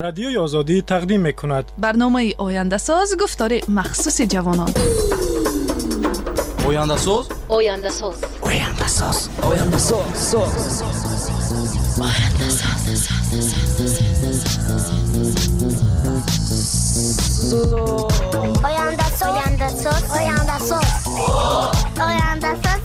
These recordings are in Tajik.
رادیوی آزادی تقدیم می‌کند برنامه آینده ساز گفتار مخصوص جوانان. آینده ساز آینده ساز آینده ساز آینده ساز آینده ساز آینده ساز آینده ساز آینده ساز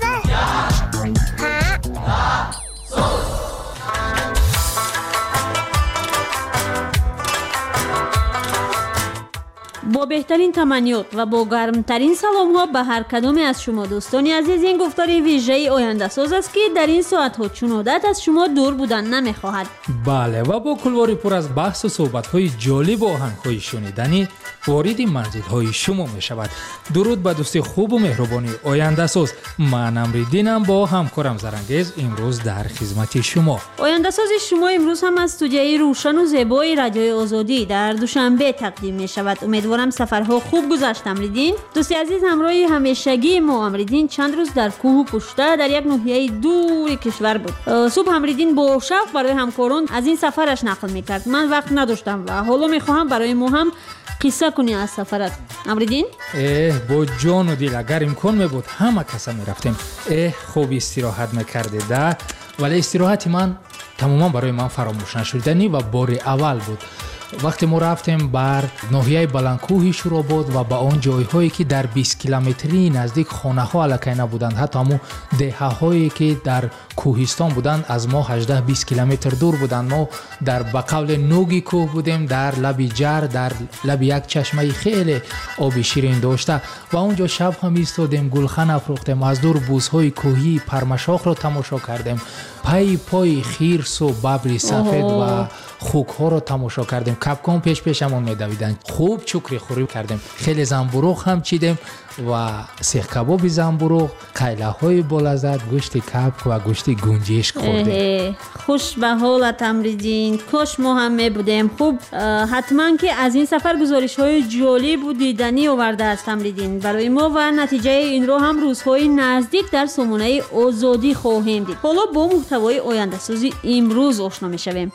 با بهترین تمنیات و با گرمترین سلام ها به هر کدام از شما دوستانی عزیز، این گفتار ویژه آینده ساز است که در این ساعت ها چون عادت از شما دور بودن نمیخواهد. بله، و با کلواری پر از بحث و صحبت های جالب و آهنگ های شنیدنی وارد منزل های شما می شود. درود به دوستی خوب و مهربانی آینده ساز. من امریدینم با همکارم زرنگیز امروز در خدمت شما. آینده ساز شما امروز هم از استودیوی روشن و زیبای رادیوی آزادی در دوشنبه تقدیم می شود. امیدوارم سفرها خوب گذشت. امریدین دوستی عزیز، همراه همیشگی ما امریدین چند روز در کوه و پشته در یک ناحیه دور کشور بود. صبح امریدین با شوق برای همکاران از این سفرش نقل میکرد. من وقت نداشتم و حالا میخواهم برای ما هم قصه کنی از سفرت. امریدین با جان و دل اگر امکان میبود همه کسا میرفتیم. خوب استراحت میکرده ده، ولی استراحت من تماما برای من فراموش نشدنی و بار اول بود. وقتی ما رفتیم بر ناحیه بلندکوه شوراباد و به آن جایهایی که در 20 کیلومتری نزدیک خانه ها الکی نبودند، حتی همون دهه هایی که در کوهستان بودند از ما 18-20 کیلومتر دور بودند. ما در بقول نوگی کوه بودیم، در لب جر، در لب یک چشمه خیلی آب شیرین داشته و اونجا شب هم ایستادیم، گلخن افروختیم، از دور بوزهای کوهی پرمشاخ را تماشا کردیم، پای خیرس و ببر سفید و خوک ها را تماشا کردیم. کپکان پیشمون میدویدن. خوب چوکری خوری کردیم، خیلی زنبورق هم چیدیم و سیخ کباب زنبورق، قیله های بلذت، گوشت کپک و گوشت گنجشک خوردیم. خوش به حالت امریدین، کاش ما هم می بودیم. خوب، حتما که از این سفر گزارش های جالب و دیدنی آورده است امریدین برای ما و نتیجه این رو هم روزهای نزدیک در سامانه آزادی خواهیم دید. حالا با محتوای آینده سازی امروز آشنا می شویم.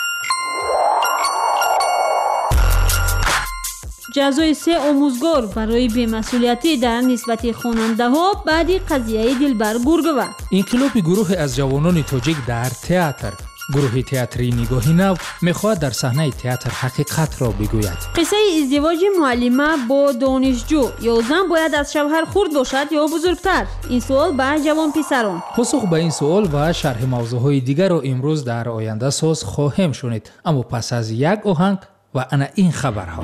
جزای 3 آموزگار برای بی‌مسئولیتی در نسبت خواننده ها بعد قضیه دلبر گورگوه. انقلاب گروه از جوانان تاجیک در تئاتر، گروه تئاتری نگاهی نو میخواهد در صحنه تئاتر حقیقت را بگوید. قصه ازدواج معلمه با دانشجو، یا زن باید از شوهر خرد باشد یا بزرگتر؟ این سوال به جوان پسران. پاسخ به این سوال و شرح موضوعهای دیگر را امروز در آینده ساز خواهیم شنید، اما پس از یک آهنگ و انا این خبرها.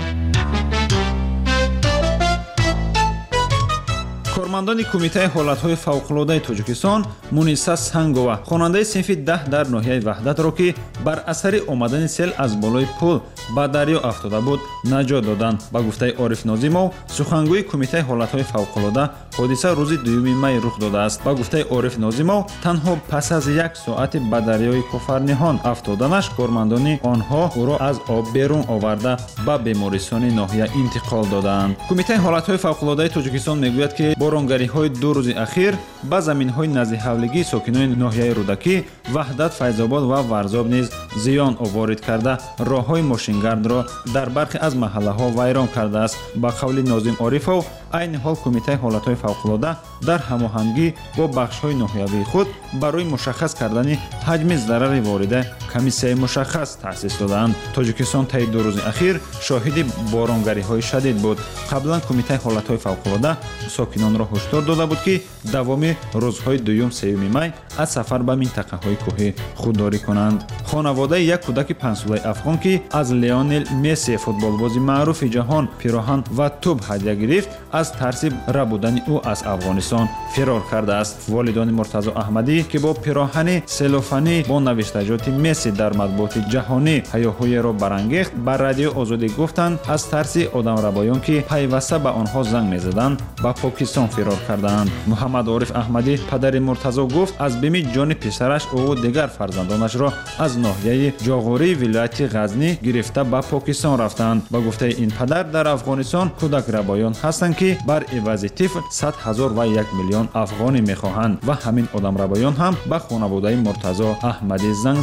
کارمندان کمیته حالت‌های فوق‌العاده تاجیکستان مونیسا سنگова خواننده صنف 10 در ناحیه وحدت را که بر اثر آمدن سیل از بالای پل به دریا افتاده بود نجات دادند. با گفته عارف ناظیمов سخنگوی کمیته حالت‌های فوق‌العاده حادثه روز 2 می رخ داده است. با گفته عارف ناظیمov تنها پس از 1 ساعت به دریای کوفرنیهان افتادنش کارمندان آنها او را از آب بیرون آورده به بیمارستان ناحیه انتقال دادند. کمیته حالت‌های فوق‌العاده تاجیکستان میگوید که بارانگری‌های 2 روز اخیر به زمین‌های نزد حولگی ساکنان ناحیه رودکی، وحدت، فیض‌آباد و ورزاب نیز زیان وارد کرده راه‌های ماشینگرد را در برخی از محله‌ها ویران کرده است. با قول ناظم عارفov عین حال کمیته حالت‌های فوق‌العاده در هماهنگی با بخش‌های ناحیوی خود برای مشخص کردن حجم ضرر وارده کمیسیه مشخص تأسیس دادند. تاجیکستان طی 2 روز اخیر شاهد بارانگری‌های شدید بود. قبلا کمیته حالت‌های فوق‌العاده ساکنان را هشدار داده بود که دوام روزهای 2-3 می از سفر به منطقه‌های کوهی خودداری کنند. خانواده یک کودک 5 ساله افغان که از لیونل مسی فوتبالباز معروف جهان پیراهن و توپ هدیه گرفت از ترس ربودن او از افغانستان فرار کرده است. والدان مرتضی احمدی که با پیراهن سلوفانی با نوشتجات مسی در مطبوعات جهانی هیاهوی را برانگیخت بر رادیو آزادی گفتند از ترس آدمربایان که پیوسته به آنها زنگ می‌زدند به پاکستان فرار کردند. محمد عارف احمدی پدر مرتضی گفت از بیم جان پسرش او و دیگر فرزندانش را از ناحیه جاغوری ولایت غزنی گرفته به پاکستان رفتند. با گفته این پدر در افغانستان کودک ربایان هستند که بر عوض طفل 100,001 میلیون افغانی میخواهند و همین آدمربایان هم به خانواده مرتضی احمدی زنگ زده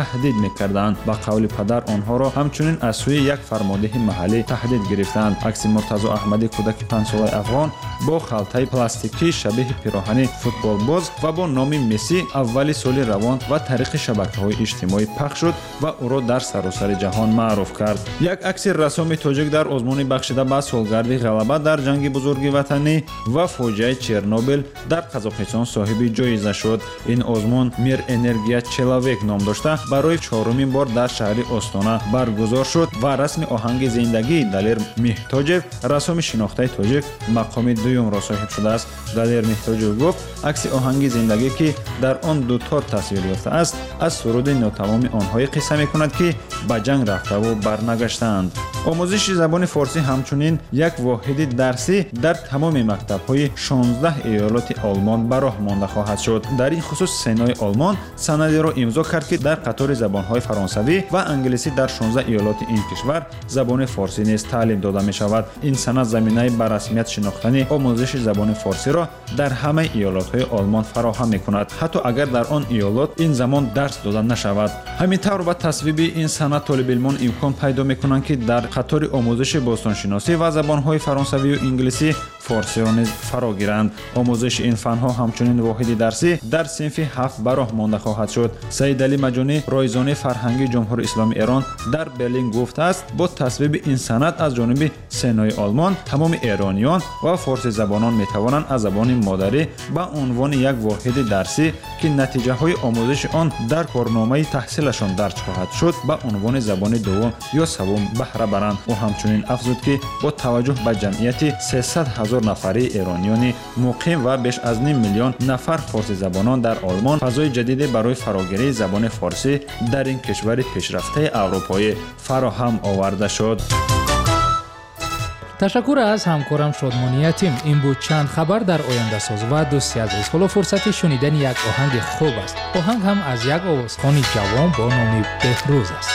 таҳдид мекарданд. ба қавли падар онҳоро ҳамчунин аз сӯи як фармондеҳи маҳаллӣ таҳдид гирифтанд. акси муртазо аҳмадӣ кӯдаки 5 солаи афғон бо халтаи пластикӣ шабеҳи пироҳани футболбоз ва бо номи Месси аввали соли равон ва тариқи шабакаҳои иҷтимоӣ пахш шуд ва ӯро дар саросари ҷаҳон маъруф кард. як акси рассоми тоҷик дар озмунӣ бахшида ба солгарди ғалаба дар ҷанги бузурги ватанӣ ва фоҷиаи Чернобил дар Қазоқистон соҳиби ҷоиза шуд. ин озмун Мир энергия человек ном дошта барои 4-умин бор дар шаҳри Остона баргузор шуд ва расми оҳанги зиндагии Далер Миҳтоҷев рассоми шинохтаи тоҷик мақоми 2-умро соҳиб шудааст. Далер Миҳтоҷев гуфт акси оҳанги зиндагӣ ки дар он дутор тасвир ёфтааст аз суруди нотамоми онҳое қисса мекунад ки ба ҷанг рафтаву барнагаштаанд. омӯзиши забони форсӣ ҳамчунин як воҳиди дарсӣ дар тамоми мактабҳои 16 иёлоти Олмон ба роҳ монда хоҳад шуд. дар ин хусус Сенои Олмон санадеро имзо кард ки дар қатори забонҳои фаронсавӣ ва англисӣ дар 16 иёлоти ин кишвар забони форсӣ низ таълим дода мешавад. ин санад заминаи ба расмият шинохтани омӯзиши забони форсиро дар ҳамаи иёлотҳои Олмон фароҳам мекунад, ҳатто агар дар он иёлот ин замон дарс дода нашавад. ҳамин тавр ба тасвиби ин санад толибилмон имкон пайдо мекунанд ки дар қатори омӯзиши бостоншиносӣ ва забонҳои фаронсавию инглисӣ форсиро низ фаро гиранд. омӯзиши ин фанҳо ҳамчунин воҳиди дарсӣ дар синфи 7 ба роҳ монда хоҳад шуд. Саидалӣ Маҷунӣ, роизони фарҳанги ҷумҳури Исломи Эрон дар Берлин гуфтааст, бо тасвиби ин санад аз ҷониби Сенои Олмон тамоми эрониён ва форсизабонон метавонанд аз забони модарӣ ба унвони як воҳиди дарсӣ ки натиҷаҳои омӯзиши он дар корномаи таҳсилашон дарҷ хоҳад шуд ба унвони забони дуввум ё саввум баҳра баранд. ӯ ҳамчунин афзуд ки бо таваҷҷӯҳ ба ҷамъияти 300 000 нафари эронёни муқим ва беш аз 5 миллион нафар форсизабонон дар Олмон фазои ҷадиде барои фарогирии забони форсӣ дар ин кишвари пешрафтаи аврупоӣ фароҳам оварда шуд. ташаккур аз ҳамкорам Шодмониятим. ин буд чанд хабар дар Ояндасоз ва дӯсти азиз. ҳоло фурсати шунидани як оҳанги хуб аст. оҳанг ҳам аз як овозхони ҷавон бо номи Беҳрӯз аст.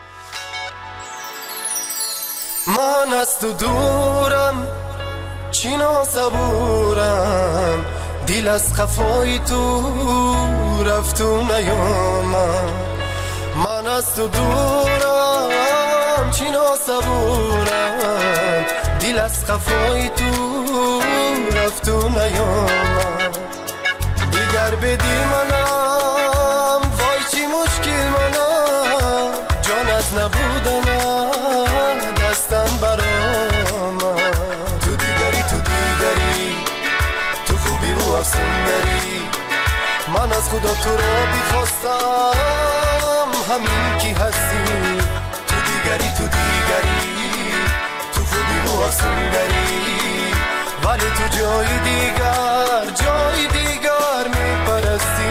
من از تو دورم چی ناسبورم دل از خفای تو رفت و نیامد من از تو دورم چی ناسبورم دل از خفای تو رفت و نیامد دیگر بدی منم وای چی مشکل منم جان از نبودنم دستم برآمد تو دیگری تو خوبی و افسوندری من از خدا تو را بیخواستم همین کی هستی تو دیگری تو خوبی و افسوندری ولی تو جای دیگر میپرستی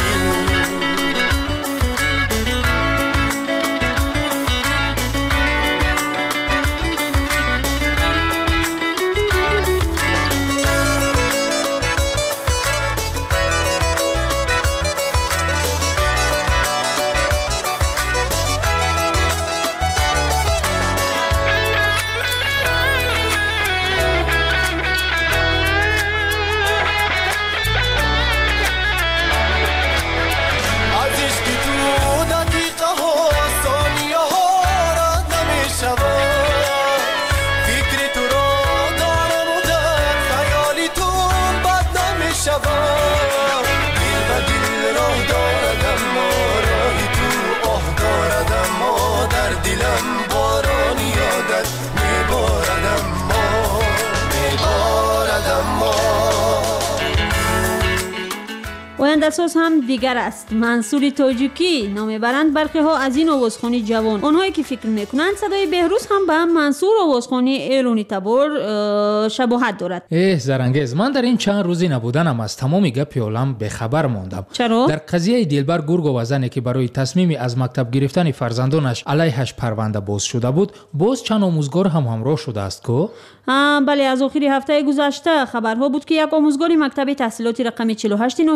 اوینده‌ساز هم دیگر است. منصور تاجیکی نام برند برخی ها از این آوازخوانی جوان. آنهایی که فکر میکنند صدای بهروز هم به منصور آوازخوانی ایرانی تبار شباهت دارد. زرنگیز، من در این چند روزی نبودنم از تمام گپ عالم به خبر ماندم. چرا؟ در قضیه دلبر گرگ و زنی که برای تصمیمی از مکتب گرفتن فرزندانش علیهش پرونده باز شده بود، باز چند آموزگار هم همراه شده است کو؟ بله، از آخر هفته گذشته خبرها بود که یک آموزگار مکتب تحصیلات رقم 48 ناحیه شاه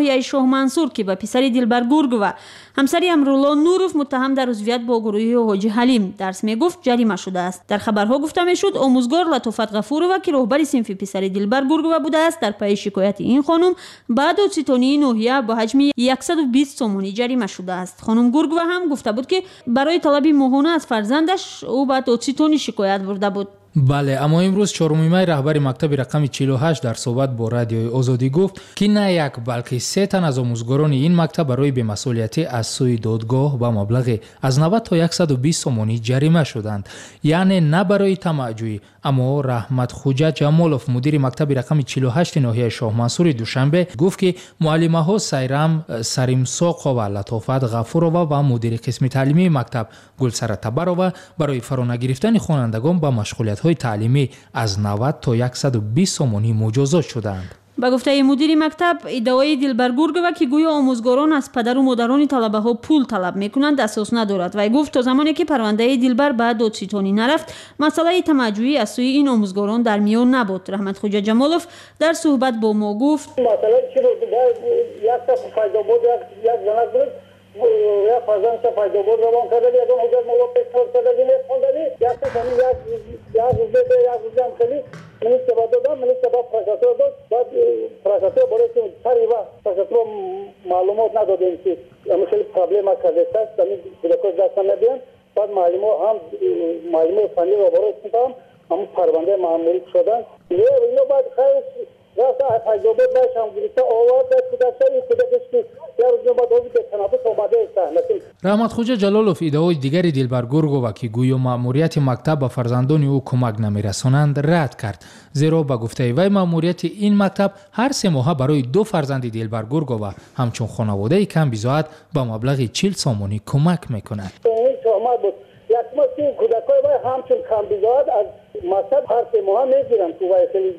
منصور که به پسر دلبر گرگ و همسر امرالله نورов متهم در عضویت با گروه حاجی حلیم درس میگفت جریمه شده است. در خبرها گفته میشد آموزگار لطافت غفورова که رهبر صنف پسر دلبر گرگ بوده است در پی شکایت این خانم بعد دادستانی ناحیه با حجم 120 سومانی جریمه شده است. خانم گرگ هم گفته بود که برای طلب ماهانه از فرزندش او به دادستانی شکایت برده بود. بله، اما امروز 4 می رهبر مکتب رقم 48 در صحبت با رادیوی آزادی گفت که نه یک بلکه 3 تن از آموزگاران این مکتب برای بی‌مسئولیتی از سوی دادگاه با مبلغ از 90 تا 120 سومانی جریمه شدند. یعنی نه برای طمع‌جویی. اما رحمت خوجه جمالوف مدیر مکتب رقم 48 ناحیه شاه منصور دوشنبه گفت که معلمه ها سیرام ساریمساقова و لطافت غفورова و مدیر قسم تعلیمی مکتب گلسره تبرova برای فرا نگرفتن خوانندگان با مشغولیت های تعلیمی از 90 تا 120 سومانی مجازات شدند. با گفته مدیر مکتب ادعای دلبر گرگova که گویا آموزگاران از پدر و مادران طلبه ها پول طلب میکنند اساس ندارد و گفت تا زمانی که پرونده دلبر به دادستانی نرفت مسئله طمع‌جویی از سوی این آموزگاران در میان نبود. رحمت خوجه جمالوف در صحبت با ما گفت مسئله چی بود؟ یک تا فایده بود، یک جناب بود یا فرزند تا فایده بود روان کرده یک اون حجت مولا پیشتر کرده نه خوندنی یک تا سمی یک روزم خیلی منی سبا دادم منی سبا پراساتور داد بعد پراساتور برای که تریوا پراساتور معلومات ندادیم که همه خیلی پرابلم کرده است همین کودکان دست نمیدن بعد معلومات فنی رو برای کنم هم پرونده مأموری شدن اینو بعد خیلی راستا فایده بود باشم گریسته آورد کودکان این کودکش که رحمت خوجه جلالوف ادعای دیگری دلبر گرگova که گویا مأموریت مکتب به فرزندان او کمک نمیرسانند رد کرد. زیرا به گفته وی مأموریت این مکتب هر 3 ماه برای 2 فرزند دلبر گرگova همچون خانواده کم بزاعت با مبلغ 40 سومانی کمک میکند. یک ماه که کودکای همچون کم بزاعت از مکتب هر 3 ماه میگیرن تو وای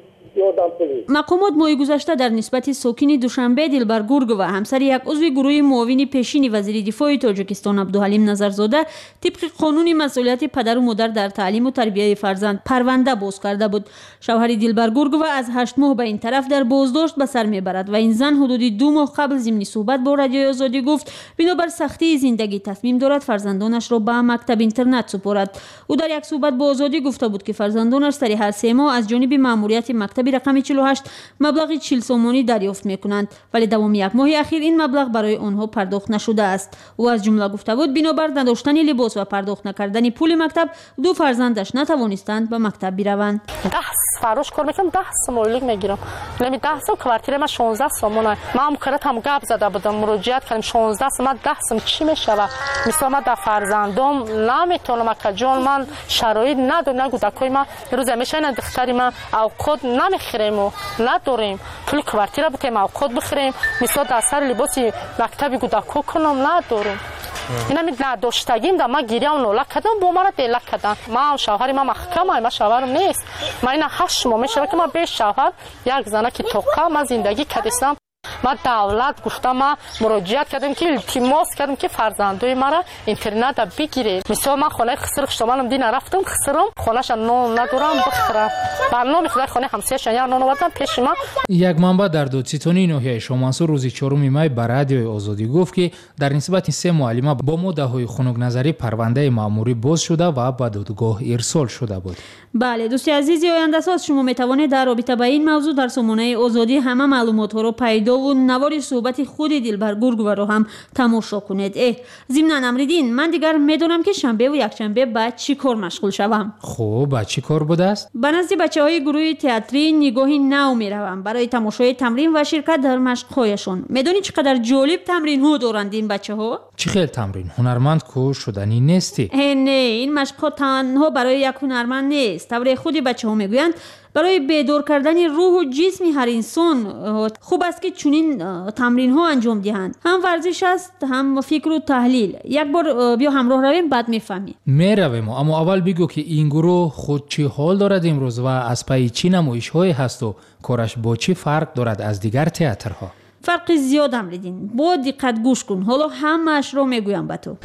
مقامات ماه گذشته در نسبت ساکن دوشنبه دلبر گرگova همسر یک عضو گروه معاون پیشین وزیر دفاع تاجیکستان عبدالحلیم نظرزاده طبق قانون مسئولیت پدر و مادر در تعلیم و تربیت فرزند پرونده باز کرده بود. شوهر دلبر گرگova از 8 ماه به این طرف در بازداشت به سر میبرد و این زن حدود 2 ماه قبل ضمن صحبت با رادیوی آزادی گفت بنابر سختی زندگی تصمیم دارد فرزندانش را به مکتب اینترنت سپارد. او در یک صحبت با آزادی گفته بود که فرزندانش در هر 3 ماه از جانب مأموریت مکتب رقم 48 مبلغ 40 سومانی دریافت میکنند ولی دوام 1 ماه اخیر این مبلغ برای آنها پرداخت نشده است. او از جمله گفته بود بنابر نداشتن لباس و پرداخت نکردن پول مکتب 2 فرزندش نتوانستند به مکتب بروند. 10 فروش کار میکنم 10 سومایلیک میگیرم. نمی 10 سوم کوارتیر ما 16 سومونه. ما هم کرتم گپ زده بودم مراجعت کردم 16 سوم 10 سوم چی میشوه؟ مثلا ما در فرزندم نمیتونم که جون من شرایط ندارم نگودکای ما روز میشن دختری ما اوقات نمیخریم و نداریم پول کوارتیر بتیم اوقات بخریم مثلا در سر لباس مکتبی گودکو کنم نداریم اینا می نداشتگیم در ما گیریم نولا کردم با ما را دیلک کردن ما شوهری ما محکمه ما شوهرم نیست ما اینا 8 ماه میشه که ما به شوهر یک زنه که توقع ما زندگی کردم ما دولت گفتم ما مراجعت کردیم که التماس کردیم که فرزندای مرا اینترنت بگیرید مثلا من خانه خسر شمالم دی نرفتم خسرم خونه‌ش نون ندارم بخورم برنامه خدای خانه همسایه‌ش یا نون آوردن پیش ما. یک منبع در دادستانی ناحیه شاه منصور روز 4 می به رادیوی آزادی گفت که در نسبت 3 معلمه با مدعای خنک نظری پرونده مأموری باز شده و به دادگاه ارسال شده بود. بله دوستی عزیزی آینده ساز شما می توانید در رابطه با این موضوع در سامانه آزادی همه معلومات ها رو پیدا و نوار صحبت خود دلبر گرگova رو هم تماشا کنید. ضمن امریدین من دیگر میدونم که شنبه و یکشنبه بعد چی کار مشغول شوم. خب بعد چی کار بوده است؟ به نزد بچهای گروه تئاتری نگاهی نو میروم برای تماشای تمرین و شرکت در مشق‌هایشان. میدونی چقدر جالب تمرین ها دارند این بچه‌ها؟ چه خیلی تمرین هنرمند کو شدنی نیستی؟ نه این مشق‌ها تنها برای یک هنرمند نیست. طور خودی بچه‌ها میگویند برای بیدار کردن روح و جسم هر انسان خوب است که چنین تمرین ها انجام دهند. هم ورزش است هم فکر و تحلیل. یک بار بیا همراه رویم بعد میفهمی. میرویم اما اول بگو که این گروه خود چی حال دارد امروز و از پی چی نمایش های هست و کارش با چی فرق دارد از دیگر تئاترها؟ فرق زیاد امریدین. با دقت گوش کن حالا همه‌اش رو میگویم به تو.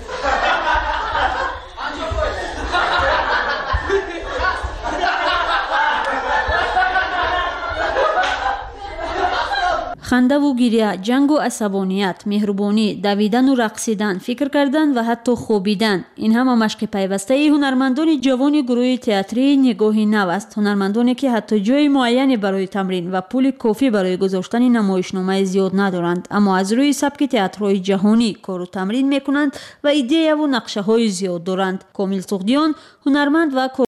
خنده و گریه، جنگ و عصبانیت، مهربانی، دویدن و رقصیدن، فکر کردن و حتی خوابیدن، این همه مشق پیوسته هنرمندان جوان گروه تئاتری نگاه نو است. هنرمندانی که حتی جای معینی برای تمرین و پول کافی برای گذاشتن نمایشنامه زیاد ندارند، اما از روی سبک تئاترهای جهانی کار و تمرین میکنند و ایده و نقشه های زیاد دارند. کامل سغدیان هنرمند و